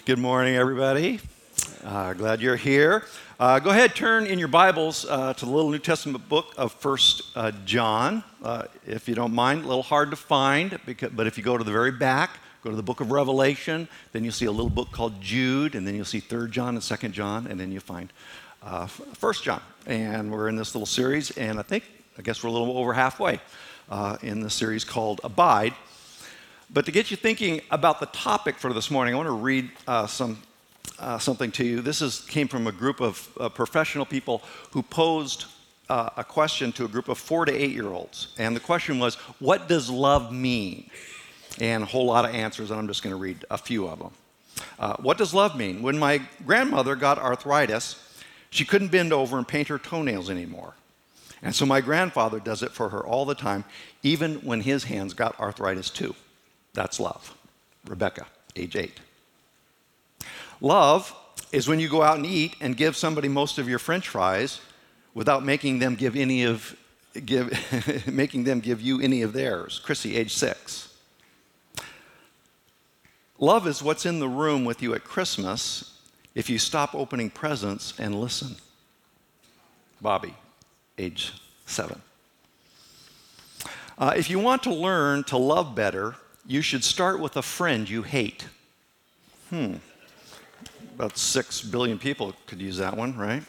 Good morning, everybody. Glad you're here. Go ahead, turn in your Bibles to the little New Testament book of 1 John. If you don't mind, a little hard to find, but if you go to the very back, go to the book of Revelation, then you'll see a little book called Jude, and then you'll see 3 John and 2 John, and then you'll find 1 John. And we're in this little series, and I guess we're a little over halfway in the series called Abide. But to get you thinking about the topic for this morning, I want to read something to you. This came from a group of professional people who posed a question to a group of 4 to 8-year-olds. And the question was, what does love mean? And a whole lot of answers, and I'm just going to read a few of them. What does love mean? When my grandmother got arthritis, she couldn't bend over and paint her toenails anymore. And so my grandfather does it for her all the time, even when his hands got arthritis too. That's love. Rebecca, age 8. Love is when you go out and eat and give somebody most of your French fries without making them give you any of theirs. Chrissy, age 6. Love is what's in the room with you at Christmas if you stop opening presents and listen. Bobby, age 7. If you want to learn to love better, you should start with a friend you hate. About 6 billion people could use that one, right?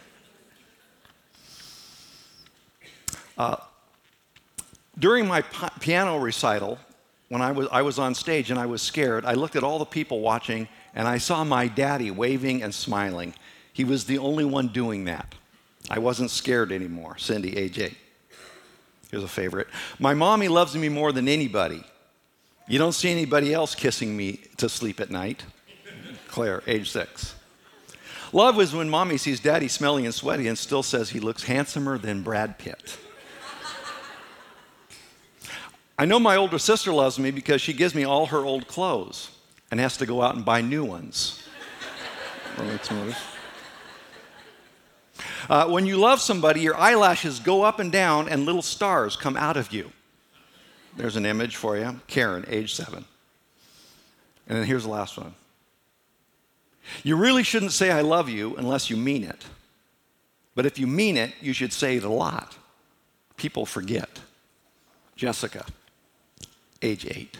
During my piano recital, when I was on stage and I was scared, I looked at all the people watching and I saw my daddy waving and smiling. He was the only one doing that. I wasn't scared anymore. Cindy, age 8. Here's a favorite. My mommy loves me more than anybody. You don't see anybody else kissing me to sleep at night. Claire, age 6. Love is when mommy sees daddy smelly and sweaty and still says he looks handsomer than Brad Pitt. I know my older sister loves me because she gives me all her old clothes and has to go out and buy new ones. When you love somebody, your eyelashes go up and down and little stars come out of you. There's an image for you. Karen, age 7. And then here's the last one. You really shouldn't say I love you unless you mean it. But if you mean it, you should say it a lot. People forget. Jessica, age 8.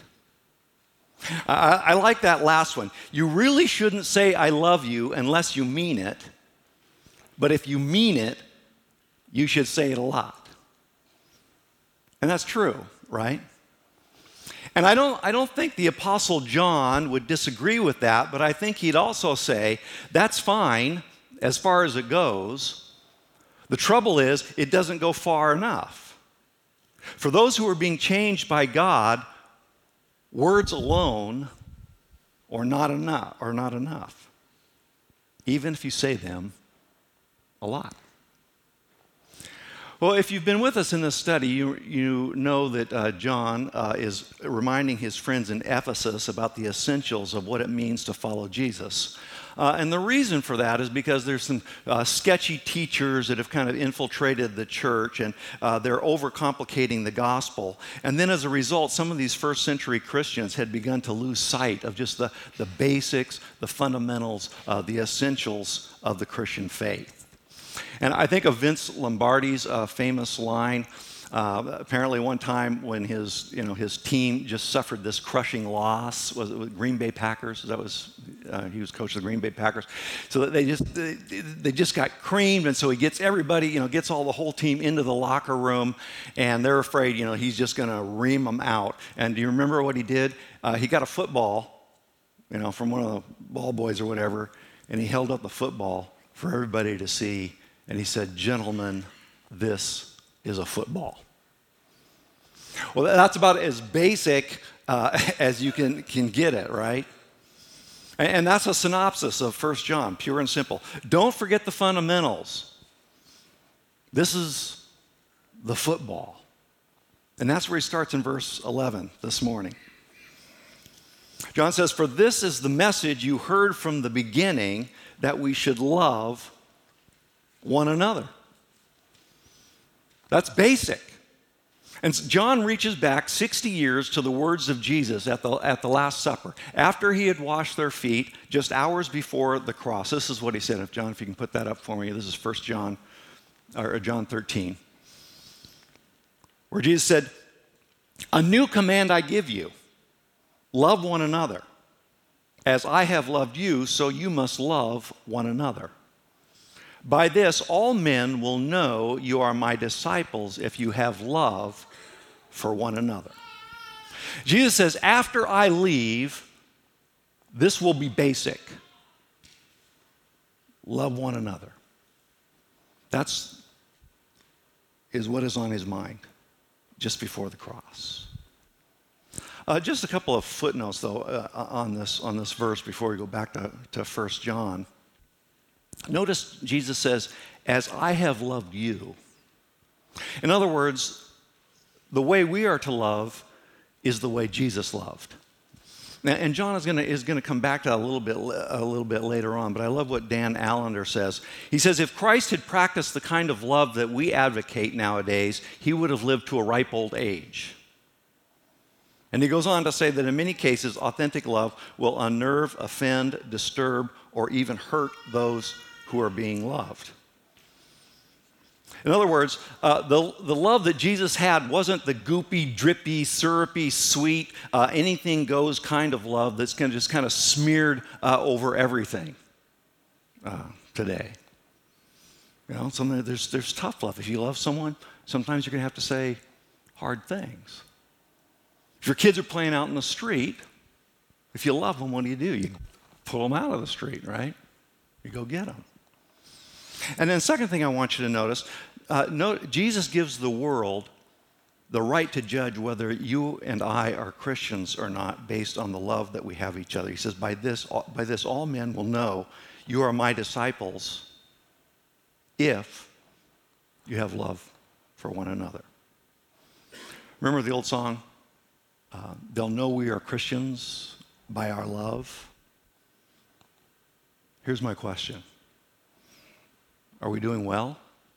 I like that last one. You really shouldn't say I love you unless you mean it. But if you mean it, you should say it a lot. And that's true, right? And I don't think the Apostle John would disagree with that, but I think he'd also say, that's fine as far as it goes. The trouble is, it doesn't go far enough. For those who are being changed by God, words alone are not enough, even if you say them a lot. Well, if you've been with us in this study, you know that John is reminding his friends in Ephesus about the essentials of what it means to follow Jesus. And the reason for that is because there's some sketchy teachers that have kind of infiltrated the church, and they're overcomplicating the gospel. And then as a result, some of these first century Christians had begun to lose sight of just the basics, the fundamentals, the essentials of the Christian faith. And I think of Vince Lombardi's famous line. Apparently, one time when his team just suffered this crushing loss, was it with Green Bay Packers? He was coach of the Green Bay Packers. So they just got creamed, and so he gets everybody, gets all the whole team into the locker room, and they're afraid, he's just going to ream them out. And do you remember what he did? He got a football, from one of the ball boys or whatever, and he held up the football for everybody to see. And he said, "Gentlemen, this is a football." Well, that's about as basic as you can get it, right? And that's a synopsis of 1 John, pure and simple. Don't forget the fundamentals. This is the football. And that's where he starts in verse 11 this morning. John says, "For this is the message you heard from the beginning, that we should love one another." That's basic. And John reaches back 60 years to the words of Jesus at the Last Supper. After he had washed their feet, just hours before the cross. This is what he said. If John, if you can put that up for me. This is 1 John, or John 13. Where Jesus said, "A new command I give you. Love one another. As I have loved you, so you must love one another. By this, all men will know you are my disciples if you have love for one another." Jesus says, after I leave, this will be basic. Love one another. That's what is on his mind just before the cross. Just a couple of footnotes, though, on this verse before we go back to 1 John. Notice Jesus says, "As I have loved you." In other words, the way we are to love is the way Jesus loved. Now, and John is going to come back to that a little bit later on, but I love what Dan Allender says. He says, if Christ had practiced the kind of love that we advocate nowadays, he would have lived to a ripe old age. And he goes on to say that in many cases, authentic love will unnerve, offend, disturb, or even hurt those who are being loved. In other words, the love that Jesus had wasn't the goopy, drippy, syrupy, sweet, anything goes kind of love that's just kind of smeared over everything today. You know, there's tough love. If you love someone, sometimes you're going to have to say hard things. If your kids are playing out in the street, if you love them, what do? You pull them out of the street, right? You go get them. And then second thing I want you to notice, Jesus gives the world the right to judge whether you and I are Christians or not based on the love that we have each other. He says, by this all men will know you are my disciples if you have love for one another. Remember the old song? They'll know we are Christians by our love. Here's my question. Are we doing well?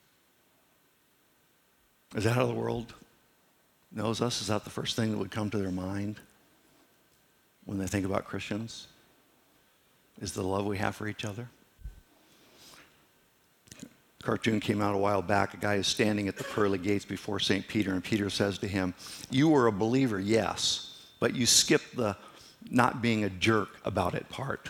Is that how the world knows us? Is that the first thing that would come to their mind when they think about Christians? Is the love we have for each other? A cartoon came out a while back. A guy is standing at the pearly gates before St. Peter, and Peter says to him, "You were a believer, yes, but you skipped the not being a jerk about it part."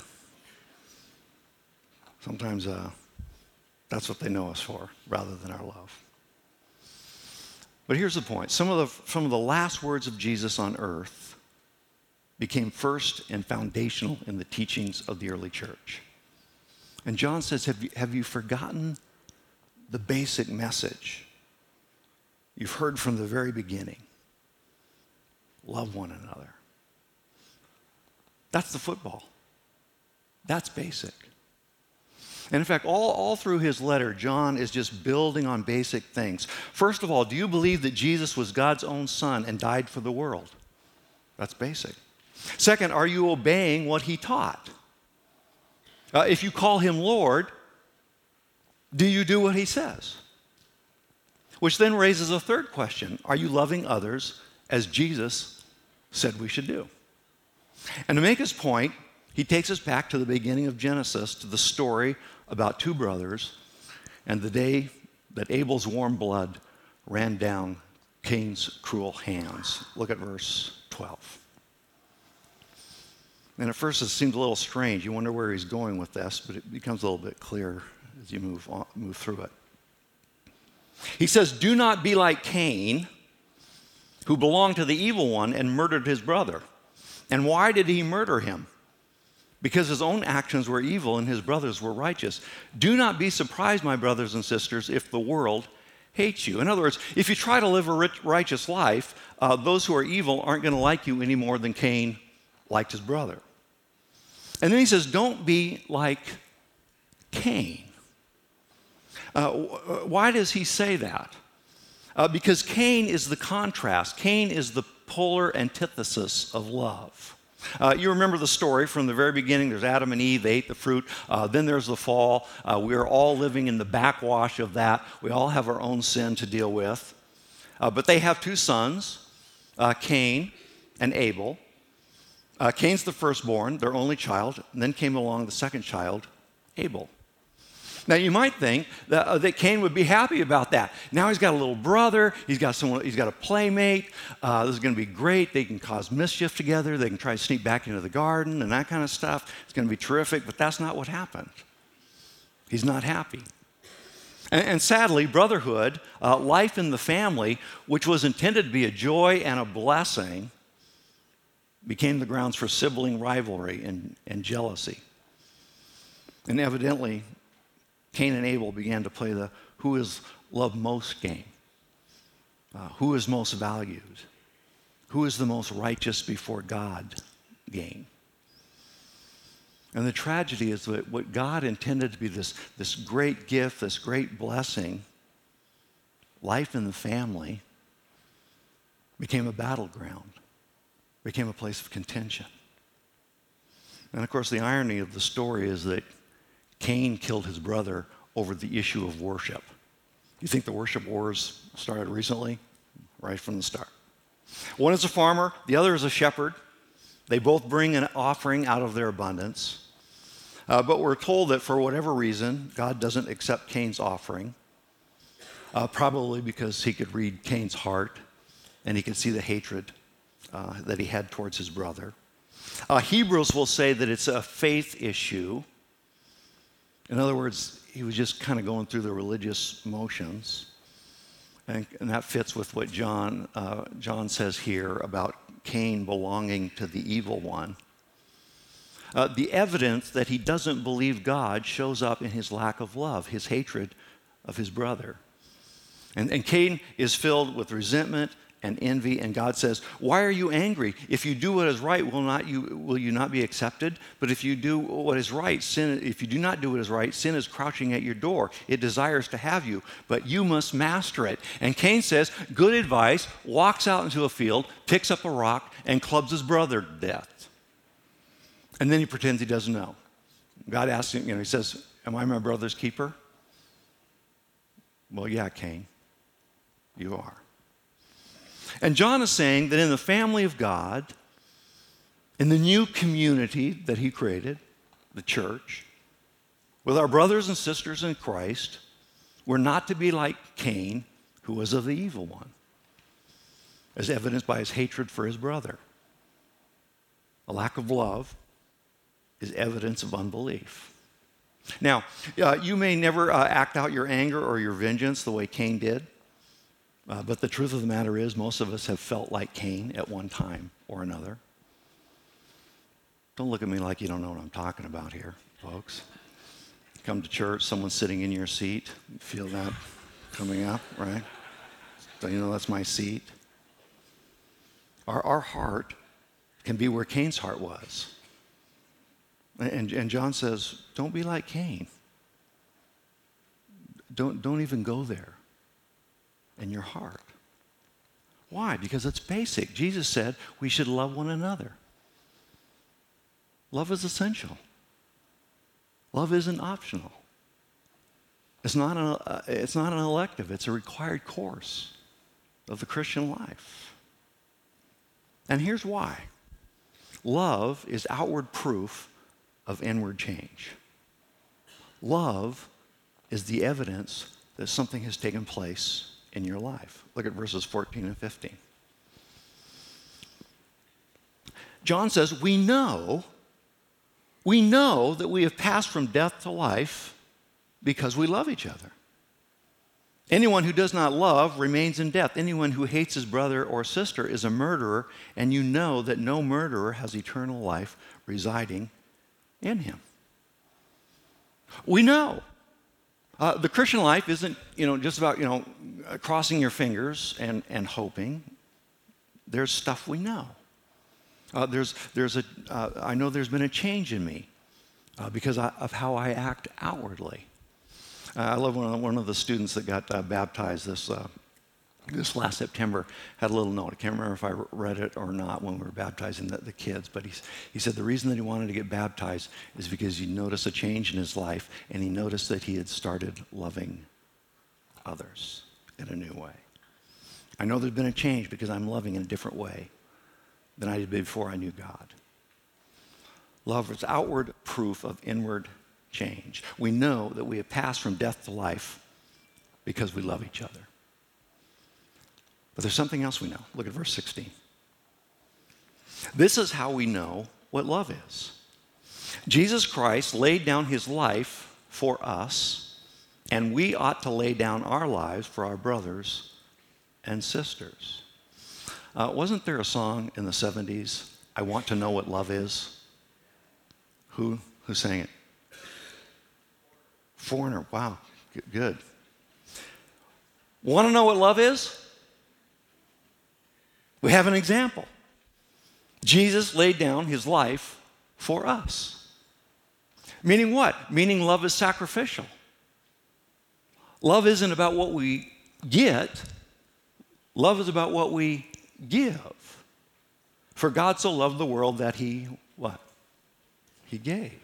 Sometimes that's what they know us for, rather than our love. But here's the point. Some of the last words of Jesus on earth became first and foundational in the teachings of the early church. And John says, have you forgotten the basic message you've heard from the very beginning? Love one another. That's the football. That's basic. And in fact, all through his letter, John is just building on basic things. First of all, do you believe that Jesus was God's own son and died for the world? That's basic. Second, are you obeying what he taught? If you call him Lord, do you do what he says? Which then raises a third question. Are you loving others as Jesus said we should do? And to make his point, he takes us back to the beginning of Genesis, to the story about two brothers and the day that Abel's warm blood ran down Cain's cruel hands. Look at verse 12. And at first it seems a little strange. You wonder where he's going with this, but it becomes a little bit clearer as you move through it. He says, "Do not be like Cain, who belonged to the evil one and murdered his brother." And why did he murder him? Because his own actions were evil and his brothers were righteous. Do not be surprised, my brothers and sisters, if the world hates you. In other words, if you try to live a righteous life, those who are evil aren't going to like you any more than Cain liked his brother. And then he says, don't be like Cain. Why does he say that? Because Cain is the contrast. Cain is the polar antithesis of love. You remember the story from the very beginning. There's Adam and Eve, they ate the fruit. Then there's the fall. We are all living in the backwash of that. We all have our own sin to deal with. But they have two sons, Cain and Abel. Cain's the firstborn, their only child, and then came along the second child, Abel. Now you might think that Cain would be happy about that. Now he's got a little brother, he's got a playmate. This is going to be great. They can cause mischief together. They can try to sneak back into the garden and that kind of stuff. It's going to be terrific, but that's not what happened. He's not happy. And sadly, brotherhood, life in the family, which was intended to be a joy and a blessing, became the grounds for sibling rivalry and jealousy. And evidently, Cain and Abel began to play the who is loved most game. Who is most valued? Who is the most righteous before God game? And the tragedy is that what God intended to be this great gift, this great blessing, life in the family, became a battleground, became a place of contention. And of course, the irony of the story is that Cain killed his brother over the issue of worship. You think the worship wars started recently? Right from the start. One is a farmer, the other is a shepherd. They both bring an offering out of their abundance. But we're told that for whatever reason, God doesn't accept Cain's offering, probably because he could read Cain's heart and he could see the hatred that he had towards his brother. Hebrews will say that it's a faith issue. In other words, he was just kind of going through the religious motions. And that fits with what John says here about Cain belonging to the evil one. The evidence that he doesn't believe God shows up in his lack of love, his hatred of his brother. And Cain is filled with resentment and envy, and God says, why are you angry? If you do what is right, will you not be accepted? But if you do what is right, if you do not do what is right, sin is crouching at your door. It desires to have you, but you must master it. And Cain says, good advice, walks out into a field, picks up a rock, and clubs his brother to death. And then he pretends he doesn't know. God asks him, he says, am I my brother's keeper? Well, yeah, Cain, you are. And John is saying that in the family of God, in the new community that he created, the church, with our brothers and sisters in Christ, we're not to be like Cain, who was of the evil one, as evidenced by his hatred for his brother. A lack of love is evidence of unbelief. Now, you may never act out your anger or your vengeance the way Cain did. But the truth of the matter is, most of us have felt like Cain at one time or another. Don't look at me like you don't know what I'm talking about here, folks. Come to church, someone's sitting in your seat. You feel that coming up, right? Don't you know that's my seat? Our heart can be where Cain's heart was. And John says, don't be like Cain. Don't even go there in your heart. Why? Because it's basic. Jesus said we should love one another. Love is essential. Love isn't optional. It's not an elective. It's a required course of the Christian life. And here's why. Love is outward proof of inward change. Love is the evidence that something has taken place in your life. Look at verses 14 and 15. John says, we know that we have passed from death to life because we love each other. Anyone who does not love remains in death. Anyone who hates his brother or sister is a murderer, and you know that no murderer has eternal life residing in him. We know. The Christian life isn't, just about, crossing your fingers and hoping. There's stuff we know. I know there's been a change in me because of how I act outwardly. I love one of the students that got baptized this last September had a little note. I can't remember if I read it or not when we were baptizing the kids, but he said the reason that he wanted to get baptized is because he noticed a change in his life, and he noticed that he had started loving others in a new way. I know there's been a change because I'm loving in a different way than I did before I knew God. Love is outward proof of inward change. We know that we have passed from death to life because we love each other. But there's something else we know. Look at verse 16. This is how we know what love is. Jesus Christ laid down his life for us, and we ought to lay down our lives for our brothers and sisters. Wasn't there a song in the 70s, I Want to Know What Love Is? Who sang it? Foreigner. Wow, good. Want to know what love is? We have an example. Jesus laid down his life for us. Meaning what? Meaning love is sacrificial. Love isn't about what we get. Love is about what we give. For God so loved the world that he, what? He gave.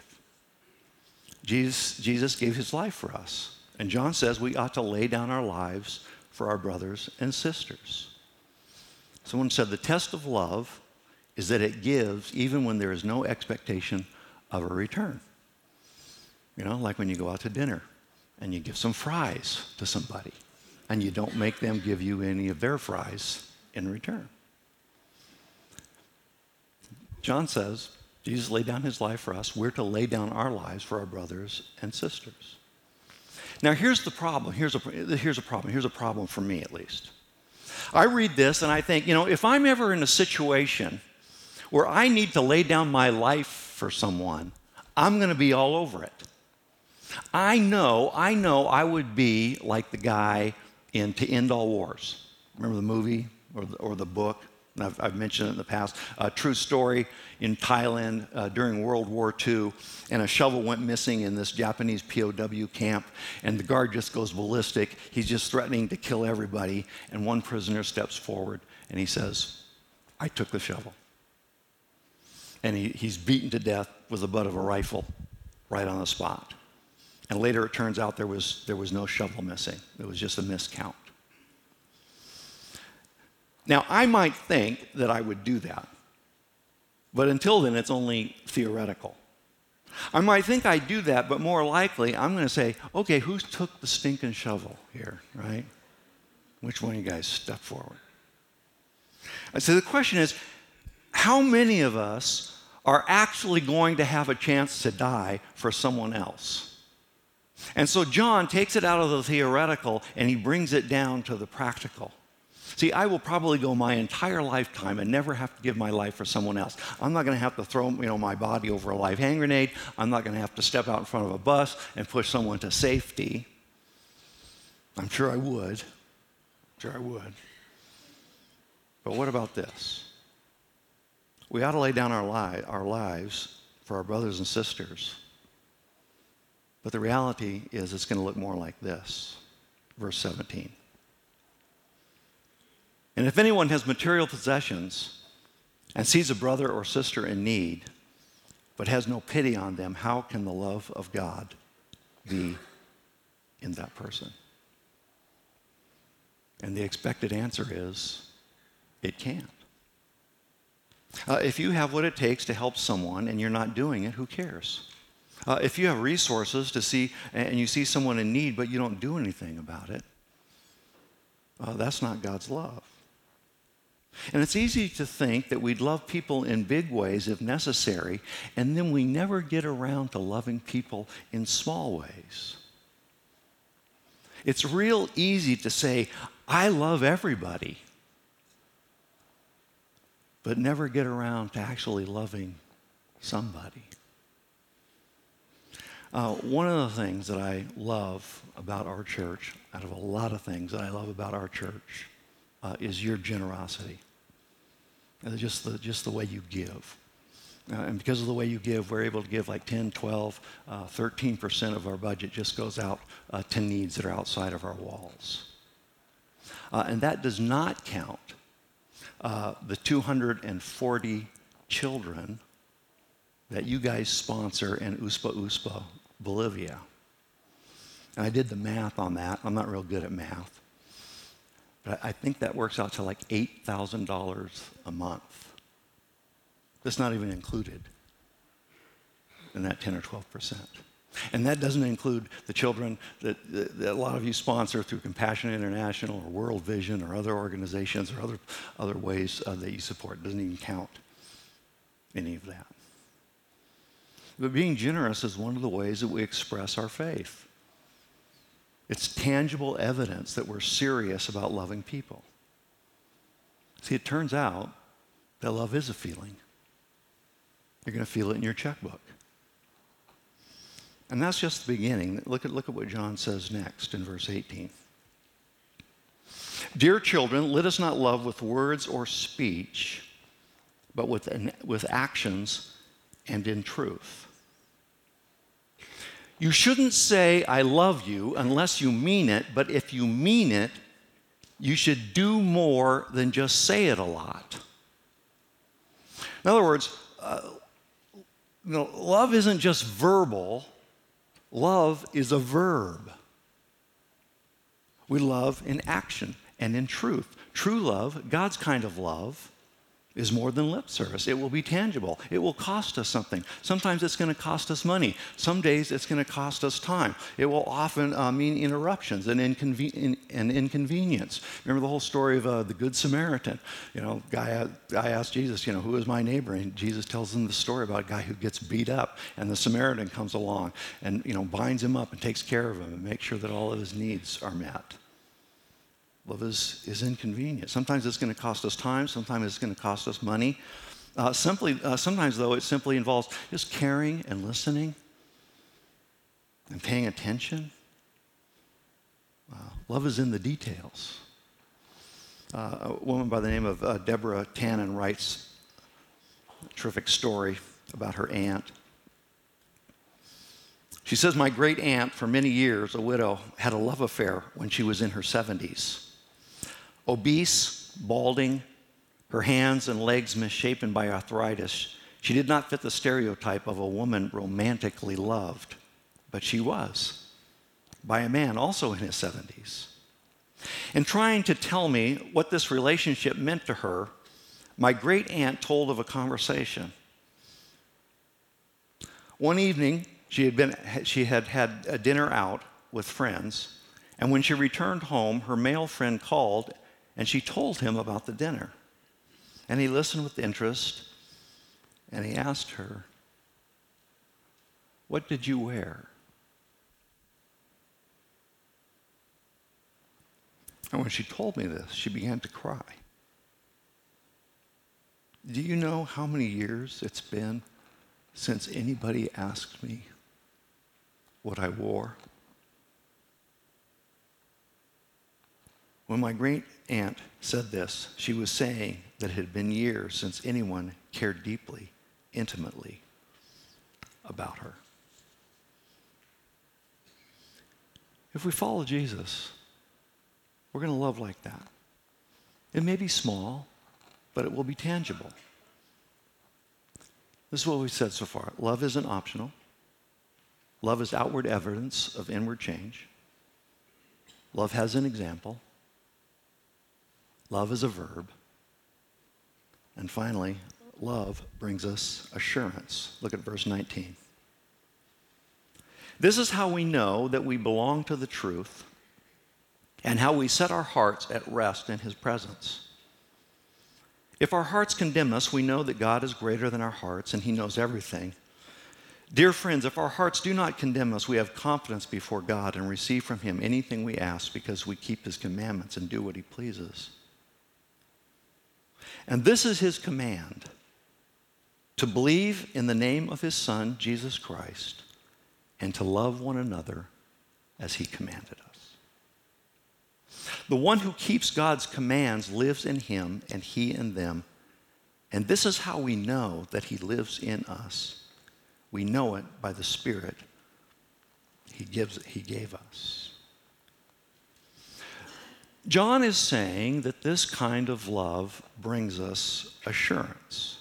Jesus gave his life for us. And John says we ought to lay down our lives for our brothers and sisters. Someone said the test of love is that it gives even when there is no expectation of a return. You know, like when you go out to dinner and you give some fries to somebody and you don't make them give you any of their fries in return. John says Jesus laid down his life for us. We're to lay down our lives for our brothers and sisters. Now, here's the problem. Here's a problem. Here's a problem for me, at least. I read this and I think, you know, if I'm ever in a situation where I need to lay down my life for someone, I'm going to be all over it. I know I would be like the guy in To End All Wars. Remember the movie or the book? I've mentioned it in the past. A true story in Thailand during World War II, and a shovel went missing in this Japanese POW camp, and the guard just goes ballistic. He's just threatening to kill everybody, and one prisoner steps forward, and he says, I took the shovel. And he's beaten to death with the butt of a rifle right on the spot. And later it turns out there was no shovel missing. It was just a miscount. Now, I might think that I would do that, but until then, it's only theoretical. I might think I'd do that, but more likely, I'm going to say, okay, who took the stinking shovel here, right? Which one of you guys step forward? So the question is, how many of us are actually going to have a chance to die for someone else? And so John takes it out of the theoretical and he brings it down to the practical. See, I will probably go my entire lifetime and never have to give my life for someone else. I'm not going to have to throw, my body over a live hand grenade. I'm not going to have to step out in front of a bus and push someone to safety. I'm sure I would. But what about this? We ought to lay down our lives for our brothers and sisters. But the reality is it's going to look more like this. Verse 17. And if anyone has material possessions and sees a brother or sister in need, but has no pity on them, how can the love of God be in that person? And the expected answer is, it can't. If you have what it takes to help someone and you're not doing it, who cares? If you have resources to see, and you see someone in need, but you don't do anything about it, that's not God's love. And it's easy to think that we'd love people in big ways if necessary, and then we never get around to loving people in small ways. It's real easy to say, I love everybody, but never get around to actually loving somebody. One of the things that I love about our church, out of a lot of things that I love about our church, is your generosity. Just the way you give. And because of the way you give, we're able to give like 10, 12, 13% of our budget just goes out to needs that are outside of our walls. And that does not count the 240 children that you guys sponsor in Uspa, Bolivia. And I did the math on that. I'm not real good at math. But I think that works out to like $8,000 a month. That's not even included in that 10 or 12%. And that doesn't include the children that a lot of you sponsor through Compassion International or World Vision or other organizations or other ways that you support. It doesn't even count any of that. But being generous is one of the ways that we express our faith. It's tangible evidence that we're serious about loving people. See, it turns out that love is a feeling. You're going to feel it in your checkbook. And that's just the beginning. Look at what John says next in verse 18. Dear children, let us not love with words or speech, but with actions and in truth. You shouldn't say, I love you, unless you mean it, but if you mean it, you should do more than just say it a lot. In other words, love isn't just verbal. Love is a verb. We love in action and in truth. True love, God's kind of love, is more than lip service. It will be tangible. It will cost us something. Sometimes it's going to cost us money. Some days it's going to cost us time. It will often mean interruptions and inconvenience. Remember the whole story of the Good Samaritan? Guy asked Jesus, who is my neighbor? And Jesus tells him the story about a guy who gets beat up, and the Samaritan comes along and binds him up and takes care of him and makes sure that all of his needs are met. Love is inconvenient. Sometimes it's going to cost us time. Sometimes it's going to cost us money. Sometimes, though, it simply involves just caring and listening and paying attention. Love is in the details. A woman by the name of Deborah Tannen writes a terrific story about her aunt. She says, my great aunt, for many years, a widow, had a love affair when she was in her 70s. Obese, balding, her hands and legs misshapen by arthritis, she did not fit the stereotype of a woman romantically loved, but she was, by a man also in his 70s. In trying to tell me what this relationship meant to her, my great aunt told of a conversation. One evening, she had had a dinner out with friends, and when she returned home, her male friend called, and she told him about the dinner. And he listened with interest, and he asked her, what did you wear? And when she told me this, she began to cry. Do you know how many years it's been since anybody asked me what I wore? When my great aunt said this, she was saying that it had been years since anyone cared deeply, intimately about her. If we follow Jesus, we're going to love like that. It may be small, but it will be tangible. This is what we've said so far. Love isn't optional. Love is outward evidence of inward change. Love has an example. Love is a verb. And finally, love brings us assurance. Look at verse 19. This is how we know that we belong to the truth and how we set our hearts at rest in his presence. If our hearts condemn us, we know that God is greater than our hearts and he knows everything. Dear friends, if our hearts do not condemn us, we have confidence before God and receive from him anything we ask because we keep his commandments and do what he pleases. And this is his command, to believe in the name of his Son, Jesus Christ, and to love one another as he commanded us. The one who keeps God's commands lives in him and he in them. And this is how we know that he lives in us. We know it by the Spirit he gave us. John is saying that this kind of love brings us assurance.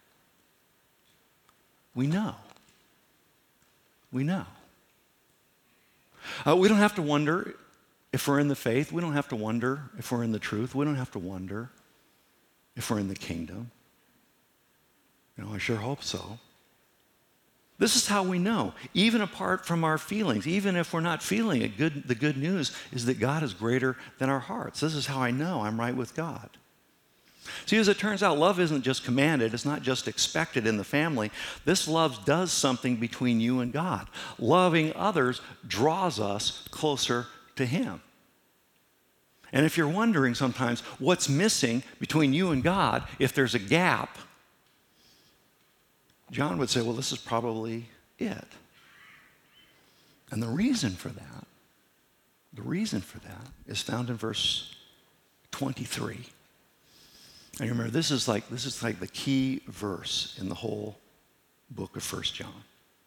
We know. We know. We don't have to wonder If we're in the faith, we don't have to wonder if we're in the truth. We don't have to wonder if we're in the kingdom. I sure hope so. This is how we know, even apart from our feelings, even if we're not feeling it. The good news is that God is greater than our hearts. This is how I know I'm right with God. See, as it turns out, love isn't just commanded. It's not just expected in the family. This love does something between you and God. Loving others draws us closer to Him. And if you're wondering sometimes what's missing between you and God, if there's a gap, John would say, well, this is probably it. And the reason for that is found in verse 23. And remember, this is like the key verse in the whole book of 1 John.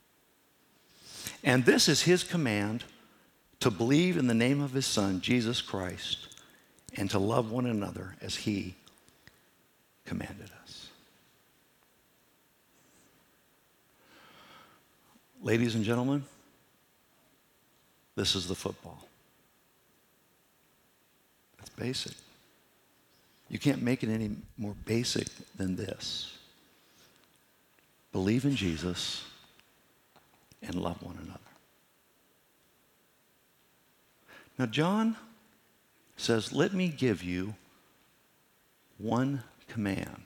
And this is his command, to believe in the name of his Son, Jesus Christ, and to love one another as he commanded us. Ladies and gentlemen, this is the football. It's basic. You can't make it any more basic than this. Believe in Jesus and love one another. Now, John says, let me give you one command.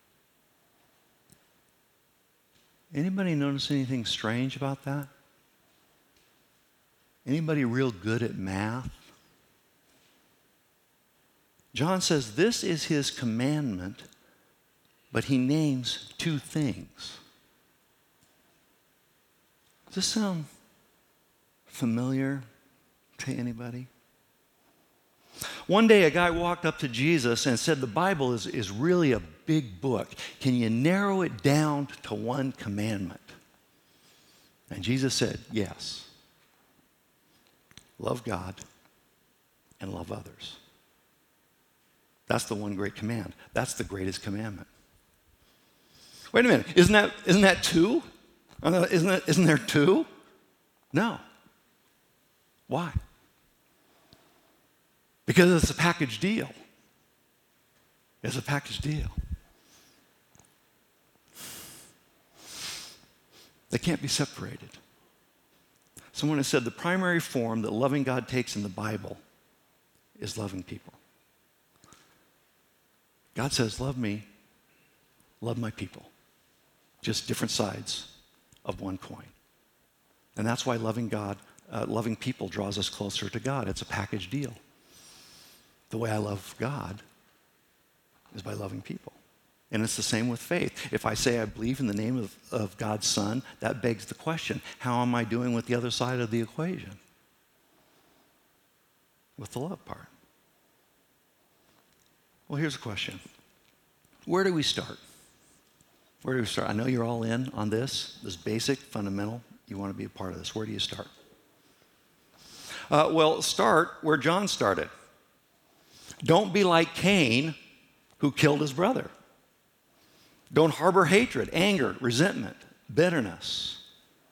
Anybody notice anything strange about that? Anybody real good at math? John says this is his commandment, but he names two things. Does this sound familiar to anybody? One day a guy walked up to Jesus and said, the Bible is really a big book. Can you narrow it down to one commandment? And Jesus said, yes. Love God and love others. That's the one great command. That's the greatest commandment. Wait a minute, isn't that two? Isn't there two? No. Why? Because it's a package deal. It's a package deal. They can't be separated. Someone has said the primary form that loving God takes in the Bible is loving people. God says, love me, love my people. Just different sides of one coin. And that's why loving people draws us closer to God. It's a package deal. The way I love God is by loving people. And it's the same with faith. If I say I believe in the name of God's Son, that begs the question, how am I doing with the other side of the equation? With the love part. Well, here's a question. Where do we start? Where do we start? I know you're all in on this basic, fundamental. You want to be a part of this. Where do you start? Well, start where John started. Don't be like Cain, who killed his brother. Don't harbor hatred, anger, resentment, bitterness.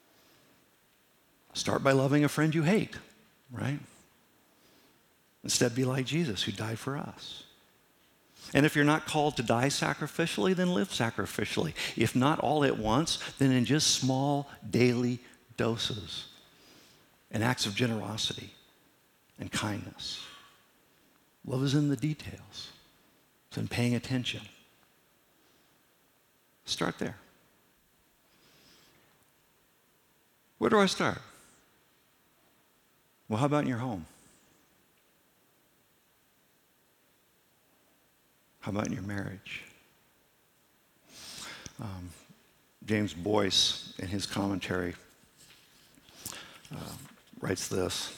Start by loving a friend you hate, right? Instead, be like Jesus, who died for us. And if you're not called to die sacrificially, then live sacrificially. If not all at once, then in just small daily doses and acts of generosity and kindness. Love is in the details. It's in paying attention. Start there. Where do I start? Well, how about in your home? How about in your marriage? James Boyce, in his commentary, writes this.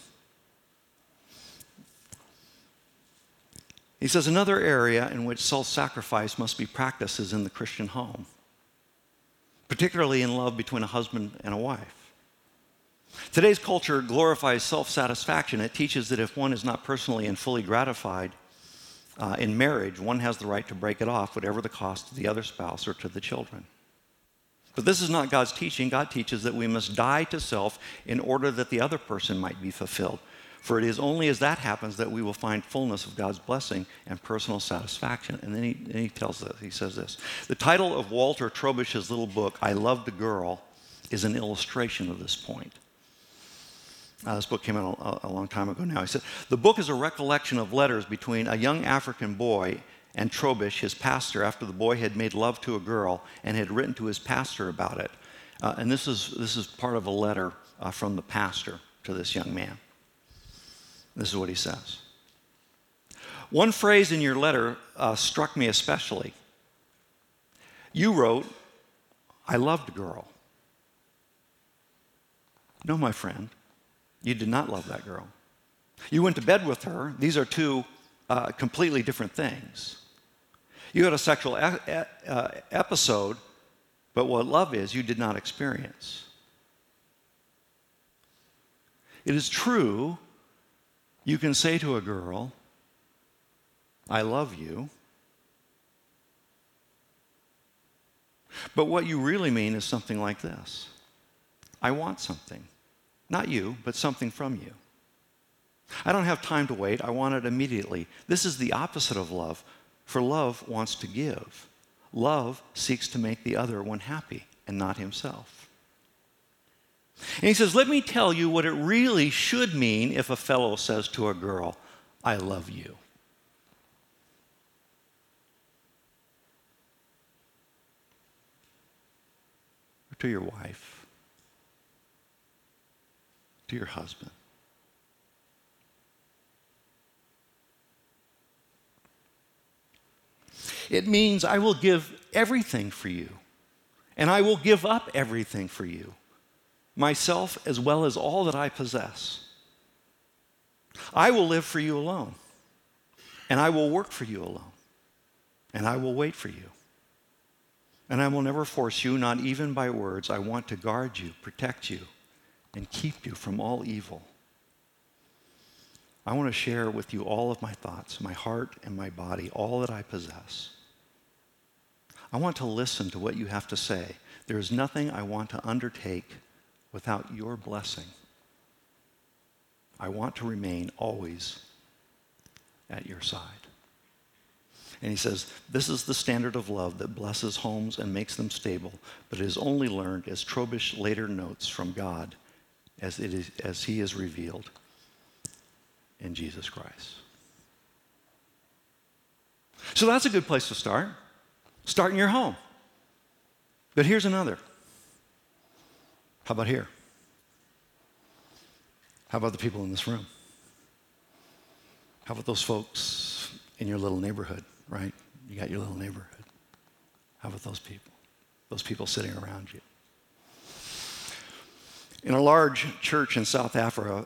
He says, another area in which self-sacrifice must be practiced is in the Christian home, particularly in love between a husband and a wife. Today's culture glorifies self-satisfaction. It teaches that if one is not personally and fully gratified in marriage, one has the right to break it off, whatever the cost to the other spouse or to the children. But this is not God's teaching. God teaches that we must die to self in order that the other person might be fulfilled. For it is only as that happens that we will find fullness of God's blessing and personal satisfaction. And then he tells us, he says this. The title of Walter Trobish's little book, I Loved a Girl, is an illustration of this point. This book came out a long time ago now. He said, the book is a recollection of letters between a young African boy and Trobish, his pastor, after the boy had made love to a girl and had written to his pastor about it. And this is part of a letter from the pastor to this young man. This is what he says. One phrase in your letter struck me especially. You wrote, I loved a girl. No, my friend, you did not love that girl. You went to bed with her. These are two completely different things. You had a sexual episode, but what love is, you did not experience. It is true, you can say to a girl, I love you. But what you really mean is something like this. I want something. Not you, but something from you. I don't have time to wait. I want it immediately. This is the opposite of love, for love wants to give. Love seeks to make the other one happy and not himself. And he says, let me tell you what it really should mean if a fellow says to a girl, I love you. Or to your wife. To your husband. It means I will give everything for you, and I will give up everything for you, myself as well as all that I possess. I will live for you alone, and I will work for you alone, and I will wait for you. And I will never force you, not even by words. I want to guard you, protect you, and keep you from all evil. I want to share with you all of my thoughts, my heart and my body, all that I possess. I want to listen to what you have to say. There is nothing I want to undertake without your blessing. I want to remain always at your side. And he says, this is the standard of love that blesses homes and makes them stable, but it is only learned, as Trobish later notes, from God as he is revealed in Jesus Christ. So that's a good place to start. Start in your home. But here's another. How about here? How about the people in this room? How about those folks in your little neighborhood, right? You got your little neighborhood. How about those people? Those people sitting around you. In a large church in South America,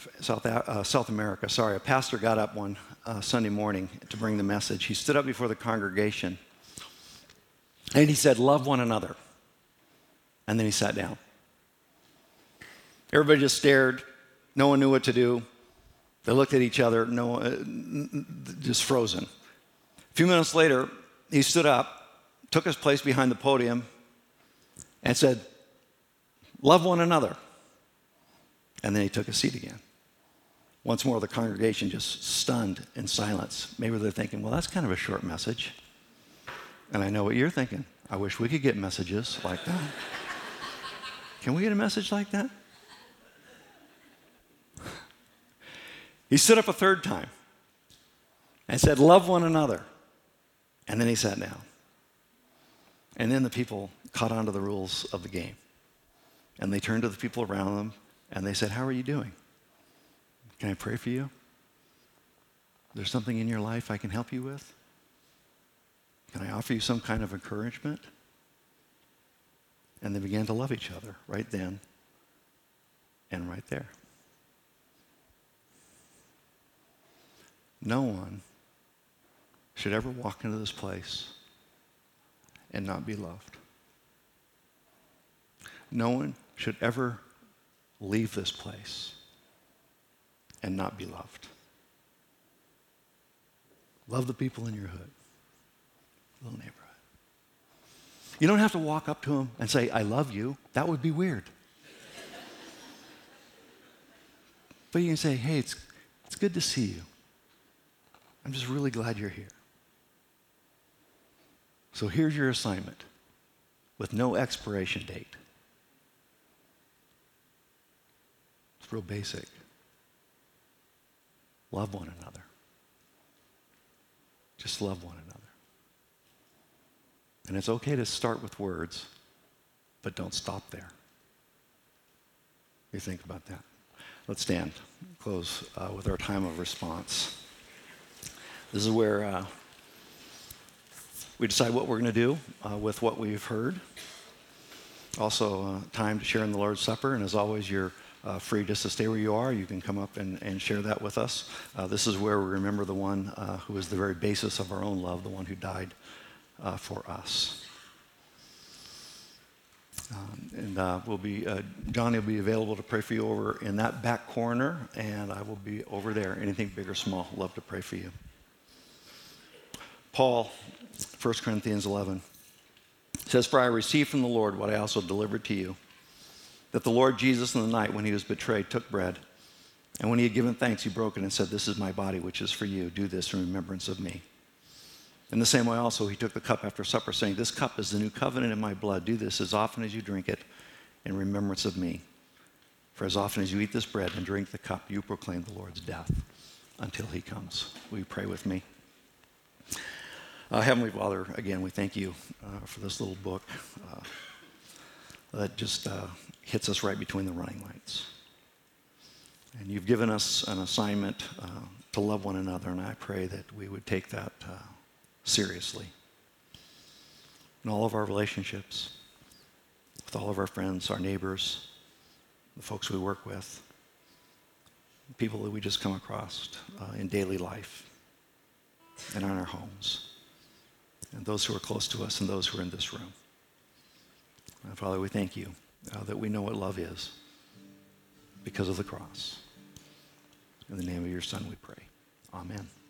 a pastor got up one Sunday morning to bring the message. He stood up before the congregation and he said, love one another. And then he sat down. Everybody just stared. No one knew what to do. They looked at each other, just frozen. A few minutes later, he stood up, took his place behind the podium, and said, love one another. And then he took a seat again. Once more, the congregation just stunned in silence. Maybe they're thinking, well, that's kind of a short message. And I know what you're thinking. I wish we could get messages like that. Can we get a message like that? He stood up a third time and said, love one another. And then he sat down. And then the people caught on to the rules of the game. And they turned to the people around them and they said, how are you doing? Can I pray for you? There's something in your life I can help you with? Can I offer you some kind of encouragement? And they began to love each other right then and right there. No one should ever walk into this place and not be loved. No one should ever leave this place and not be loved. Love the people in your hood, little neighborhood. You don't have to walk up to them and say, I love you. That would be weird. But you can say, hey, it's It's good to see you. I'm just really glad you're here. So here's your assignment with no expiration date. It's real basic. Love one another. Just love one another. And it's okay to start with words, but don't stop there. You think about that. Let's stand, close with our time of response. This is where we decide what we're going to do with what we've heard. Also, time to share in the Lord's Supper, and as always, you're free just to stay where you are. You can come up and share that with us. This is where we remember the one who is the very basis of our own love, the one who died for us. Johnny will be available to pray for you over in that back corner, and I will be over there. Anything big or small, love to pray for you. Paul, 1 Corinthians 11, says, "For I received from the Lord what I also delivered to you, that the Lord Jesus in the night when he was betrayed took bread, and when he had given thanks, he broke it and said, 'This is my body, which is for you. Do this in remembrance of me.' In the same way also, he took the cup after supper, saying, 'This cup is the new covenant in my blood. Do this as often as you drink it in remembrance of me. For as often as you eat this bread and drink the cup, you proclaim the Lord's death until he comes.'" Will you pray with me? Heavenly Father, again, we thank you for this little book that just hits us right between the running lights. And you've given us an assignment to love one another, and I pray that we would take that seriously in all of our relationships, with all of our friends, our neighbors, the folks we work with, people that we just come across in daily life and in our homes, and those who are close to us and those who are in this room. And Father, we thank you that we know what love is because of the cross. In the name of your Son we pray. Amen.